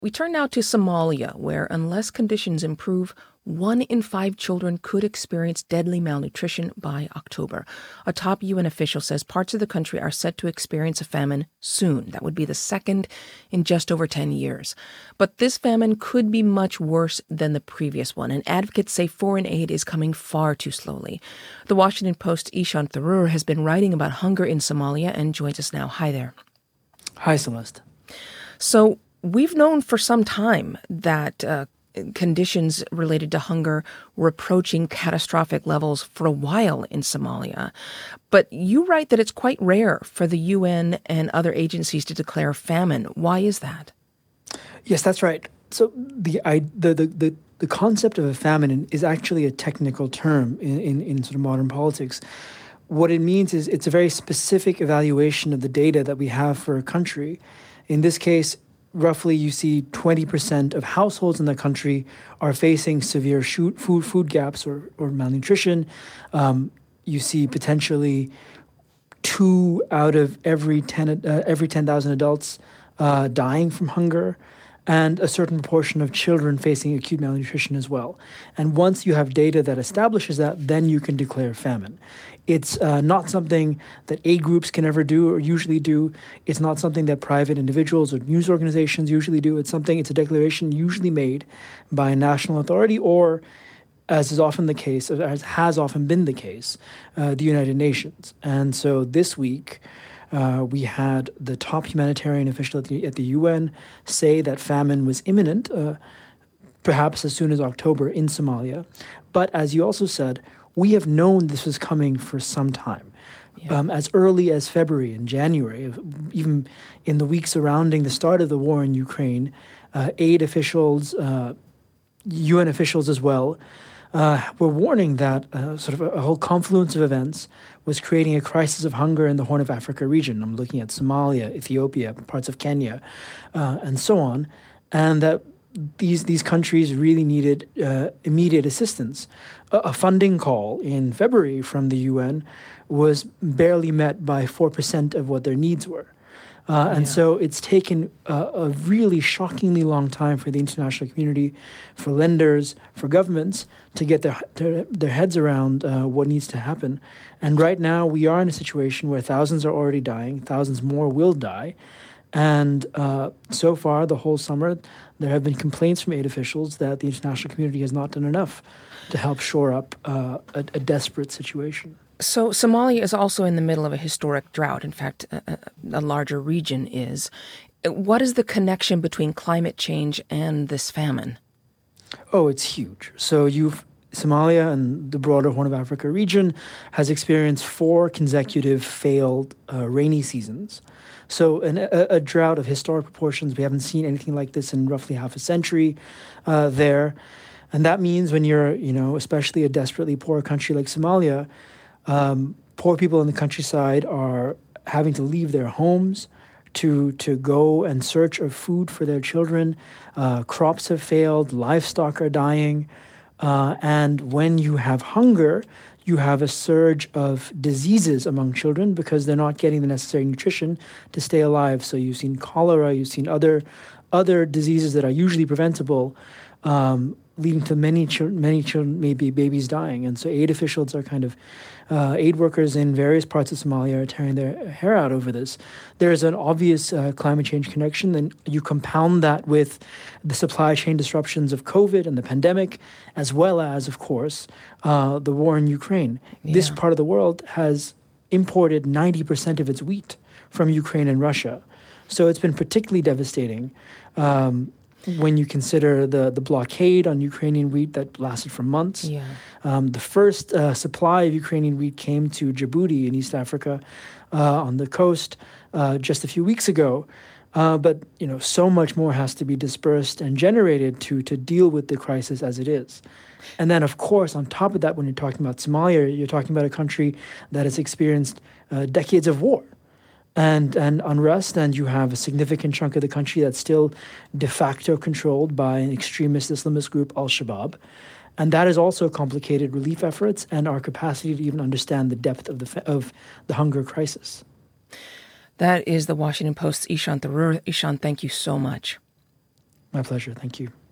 We turn now to Somalia, where unless conditions improve, 1 in 5 children could experience deadly malnutrition by October. A top UN official says parts of the country are set to experience a famine soon. That would be the second in just over 10 years. But this famine could be much worse than the previous one, and advocates say foreign aid is coming far too slowly. The Washington Post's Ishan Tharoor has been writing about hunger in Somalia and joins us now. Hi there. Hi, Celeste. So, we've known for some time that conditions related to hunger were approaching catastrophic levels for a while in Somalia. But you write that it's quite rare for the UN and other agencies to declare famine. Why is that? Yes, that's right. So the concept of a famine is actually a technical term in sort of modern politics. What it means is it's a very specific evaluation of the data that we have for a country. In this case, roughly you see 20% of households in the country are facing severe food gaps or malnutrition. You see potentially 2 out of every 10,000 adults dying from hunger, and a certain proportion of children facing acute malnutrition as well. And once you have data that establishes that, then you can declare famine. It's not something that aid groups can ever do or usually do. It's not something that private individuals or news organizations usually do. It's a declaration usually made by a national authority or, as is often the case, as has often been the case, the United Nations. And so this week, we had the top humanitarian official at the UN say that famine was imminent, perhaps as soon as October in Somalia. But as you also said, we have known this was coming for some time. Yeah. As early as February and January, even in the weeks surrounding the start of the war in Ukraine, aid officials, UN officials as well, were warning that sort of a whole confluence of events was creating a crisis of hunger in the Horn of Africa region. I'm looking at Somalia, Ethiopia, parts of Kenya, and so on, and that these countries really needed immediate assistance. A funding call in February from the UN was barely met by 4% of what their needs were. And so it's taken a really shockingly long time for the international community, for lenders, for governments to get their heads around what needs to happen. And right now we are in a situation where thousands are already dying, thousands more will die. And so far, the whole summer, there have been complaints from aid officials that the international community has not done enough to help shore up a desperate situation. So Somalia is also in the middle of a historic drought. In fact, a larger region is. What is the connection between climate change and this famine? Oh, it's huge. So Somalia and the broader Horn of Africa region has experienced 4 consecutive failed rainy seasons. So a drought of historic proportions. We haven't seen anything like this in roughly half a century there. And that means when you're, especially a desperately poor country like Somalia, poor people in the countryside are having to leave their homes to go and search of food for their children. Crops have failed, livestock are dying. And when you have hunger, you have a surge of diseases among children because they're not getting the necessary nutrition to stay alive. So you've seen cholera, you've seen other diseases that are usually preventable, leading to many children, maybe babies dying. And so aid officials are aid workers in various parts of Somalia are tearing their hair out over this. There is an obvious climate change connection, and you compound that with the supply chain disruptions of COVID and the pandemic, as well as, of course, the war in Ukraine. Yeah. This part of the world has imported 90% of its wheat from Ukraine and Russia. So it's been particularly devastating. When you consider the blockade on Ukrainian wheat that lasted for months. Yeah. The first supply of Ukrainian wheat came to Djibouti in East Africa on the coast just a few weeks ago. But so much more has to be dispersed and generated to deal with the crisis as it is. And then, of course, on top of that, when you're talking about Somalia, you're talking about a country that has experienced decades of war and unrest, and you have a significant chunk of the country that's still de facto controlled by an extremist Islamist group, Al-Shabaab. And that has also complicated relief efforts and our capacity to even understand the depth of the hunger crisis. That is the Washington Post's Ishan Tharoor. Ishan, thank you so much. My pleasure. Thank you.